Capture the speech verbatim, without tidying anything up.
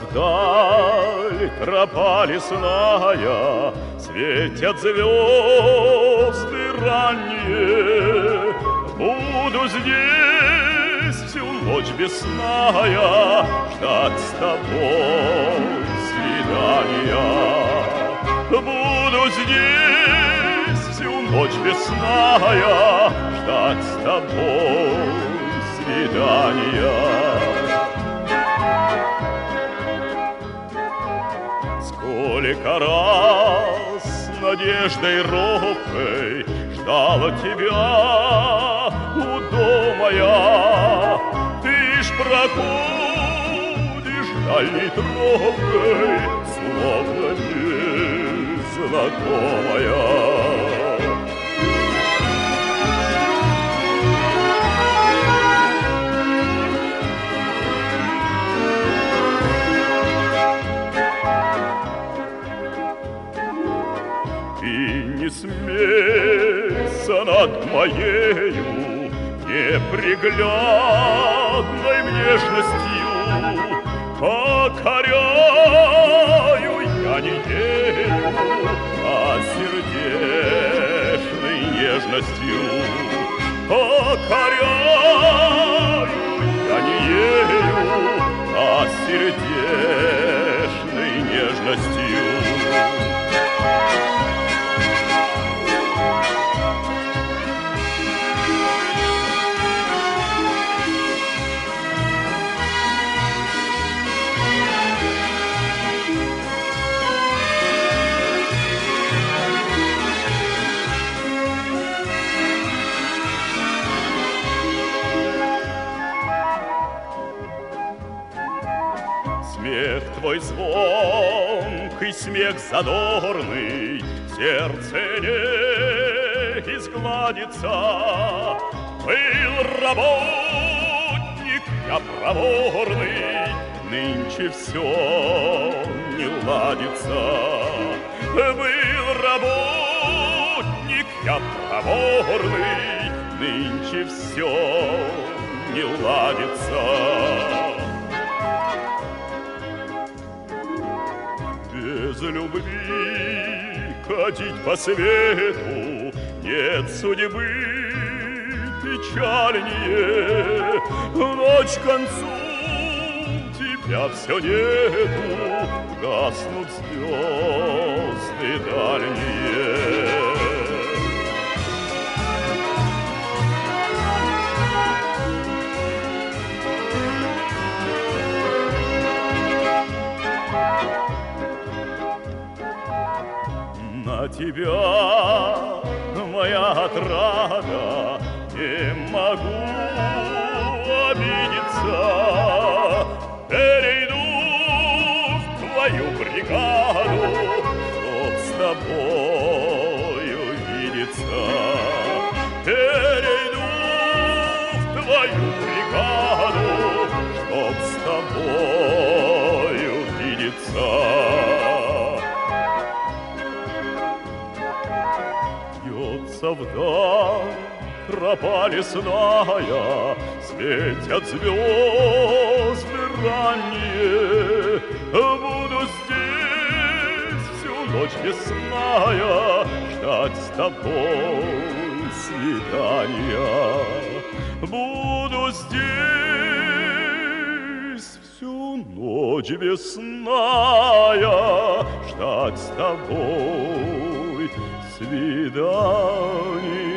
вдаль тропа лесная, светят звезды ранние. Буду здесь всю ночь бесная ждать с тобой свидания. Буду здесь всю ночь весная ждать с тобой свидания. Сколько раз надеждой робкой ждала тебя у дома я, ты ж проходишь дальней тропкой, словно незнакомая. Не смейся над моею неприглядной нежностью, покоряю я не ею, а сердечной нежностью. Покоряю я не ею, а сердечной нежностью. Смех твой звонкий, смех задорный, сердце не изгладится. Был работник я проворный, нынче все не ладится. Был работник я проворный, нынче все не ладится. Без любви ходить по свету нет судьбы печальнее. Ночь к концу тебя все нету, гаснут звезды дальние. На тебя, моя отрада, не могу обидеться. Перейду в твою бригаду, чтоб с тобою видеться. Перейду в твою бригаду, чтоб с тобою видеться. Вдаль тропа лесная, светят звезды ранние. Буду здесь всю ночь весная ждать с тобой свидания. Буду здесь всю ночь весная ждать с тобой свидания.